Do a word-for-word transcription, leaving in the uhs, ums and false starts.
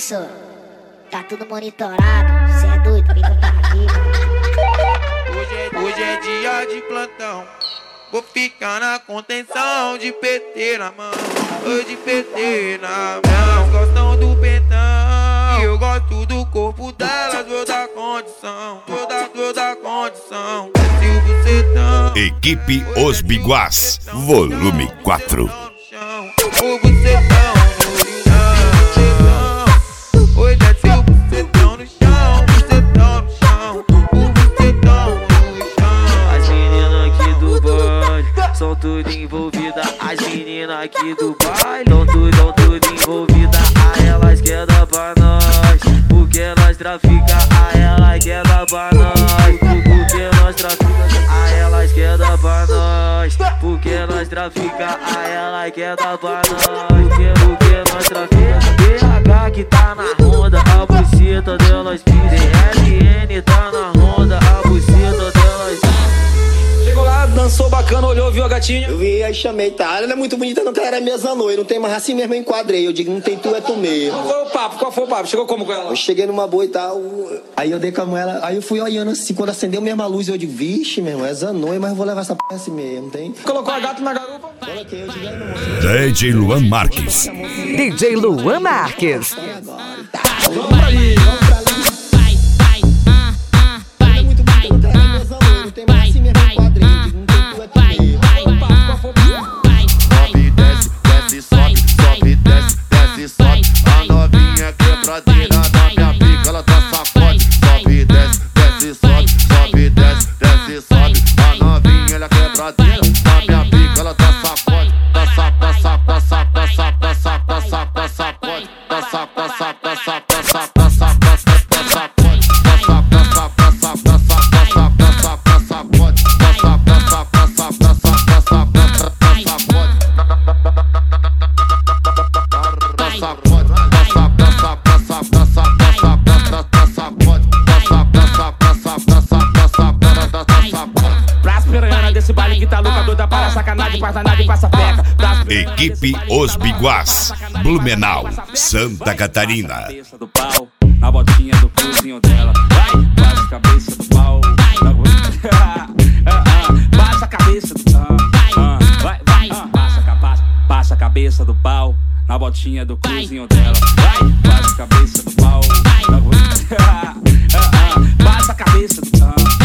professor, tá tudo monitorado. Cê é doido, fica pra aqui. Hoje é, hoje é dia de plantão. Vou ficar na contenção de P T na mão, ou de P T na mão. Gostam do pentão, eu gosto do corpo delas. Vou dar condição, vou dar, vou dar condição. Desce o bucetão. Equipe Os Biguás, volume quatro. O bucetão no chão. Hoje desce o bucetão no chão, bucetão no chão, o bucetão no chão. As meninas aqui do baile são tudo envolvidas. As meninas aqui do baile são tudo, são tudo envolvidas. A elas quer dar pra nós, porque nós trafica. A elas quer dar pra nós, porque nós trafica. A elas quer dar pra nós, porque nós trafica. A elas quer dar pra nós, porque nós trafica. B H que tá na ronda, a buceta delas pisa. L N tá na ronda, a buceta delas pisa. Chegou lá, dançou bacana, olhou, viu a gatinha. Eu vi, aí chamei, tá? Ela é muito bonita, não, que ela era minha zanoia. Não tem mais assim mesmo, eu enquadrei. Eu digo, não tem tu, é tu mesmo. Qual foi o papo? Qual foi o papo? Chegou como com ela? Eu cheguei numa boa e tal. Aí eu dei com a mão, ela. Aí eu fui olhando assim, quando acendeu mesmo a luz, eu digo, vixe, meu irmão, é zanoia, mas eu vou levar essa p assim mesmo, tem? Colocou a gata na garupa? Coloquei, eu digo, aí, meu irmão. D J Luan Marques. D J Luan Marques. Vamos pra ali, vamos pra ali. Ela é muito bonita, não, que ela era minha zanoia. Não tem mais assim mesmo, eu enquadrei. Eu digo, não tem tu, é tu mesmo. Sobe, desce, desce, sobe, sobe, desce, desce, sobe. A novinha quebradeira da minha pica, ela tá sacode. Sobe, desce, desce, sobe, sobe, desce, desce, sobe. A novinha ela quebradeira da minha pica, ela tá sacode. Tá saco, tá saco, tá saco, tá saco, tá saco, tá saco, tá sacode. Tá saco, tá saco, tá saco, tá saco, tá saco, tá saco, tá sacode. Tá saco, tá saco, tá saco, tá saco, tá saco, tá saco, tá sacode. Tá saco, tá saco, tá saco, tá saco, tá saco, tá sacode. Pras piranha desse baile que tá louca, doida para sacanagem, passa nada e passa peca. Equipe Os Biguás, Blumenau, Santa Catarina. Cabeça do pau, na botinha do cruzinho dela. Vai, baixa a cabeça do pau. Baixa a cabeça do pau. Vai, vai, baixa, baixa, baixa a cabeça do pau. Na botinha do cruzinho dela. Vai, baixa a cabeça do pau. Baixa a cabeça do pau.